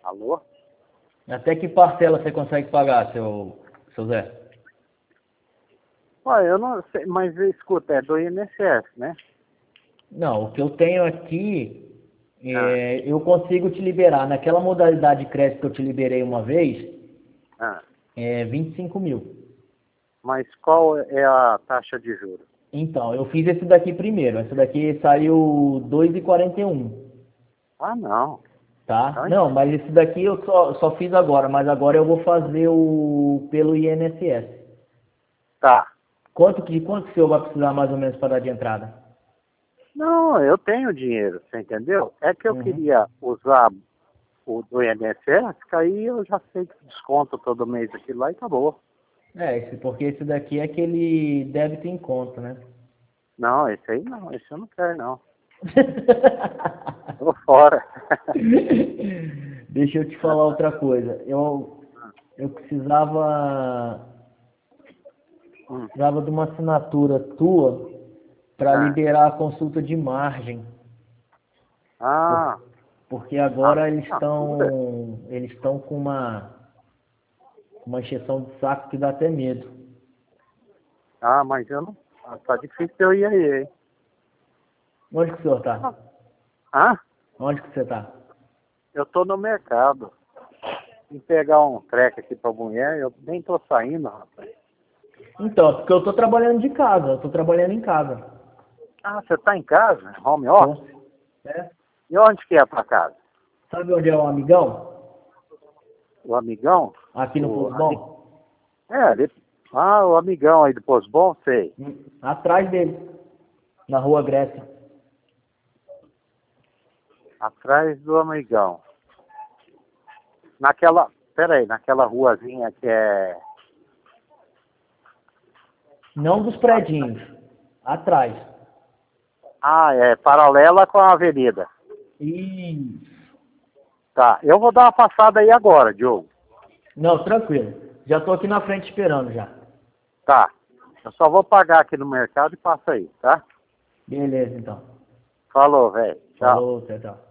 Alô? Até que parcela você consegue pagar, seu Zé? Olha, eu não sei, mas escuta, é do INSS, né? Não, o que eu tenho aqui, Ah, eu consigo te liberar. Naquela modalidade de crédito que eu te liberei uma vez, ah. 25 mil. Mas qual é a taxa de juros? Então, eu fiz esse daqui primeiro. Esse daqui saiu 2,41, Ah, não. tá? Então, Não, mas esse daqui eu só fiz agora, mas agora eu vou fazer pelo INSS. tá. Quanto que o senhor vai precisar mais ou menos para dar de entrada? Não, eu tenho dinheiro, você entendeu? É que eu Uhum. queria usar o do INSS, que aí eu já sei que desconto todo mês aqui lá e acabou. Porque esse daqui é aquele débito em conta, né? Não, esse aí não, esse eu não quero não. Tô fora. Deixa eu te falar outra coisa. Eu Hum. precisava de uma assinatura tua para Ah, liberar a consulta de margem, por- ah, porque agora assinatura? eles estão com uma encheção de saco que dá até medo. Ah, mas eu não. Tá difícil eu ir aí, hein? Onde que o senhor tá? Ah, Onde que você tá? eu tô no mercado. Vim pegar um treco aqui pra mulher, eu nem tô saindo, rapaz. Então, porque eu tô trabalhando de casa, eu tô trabalhando em casa. Ah, você tá em casa? Home office? Tô. É. E onde que é pra casa? Sabe onde é o amigão? O amigão? Aqui no O, Poço ali, Bom? ali. Ah, o amigão aí do Poço Bom, sei. Atrás dele, na Rua Grécia. Atrás do amigão. Naquela, peraí, naquela ruazinha que é... Não dos predinhos. Atrás. Ah, é paralela com a avenida. Isso. Tá, eu vou dar uma passada aí agora, Diogo. Não, tranquilo. Já tô aqui na frente esperando já. Tá, eu só vou pagar aqui no mercado e passa aí, tá? Beleza, então. Falou, velho. Tchau. Falou, tchau, tchau.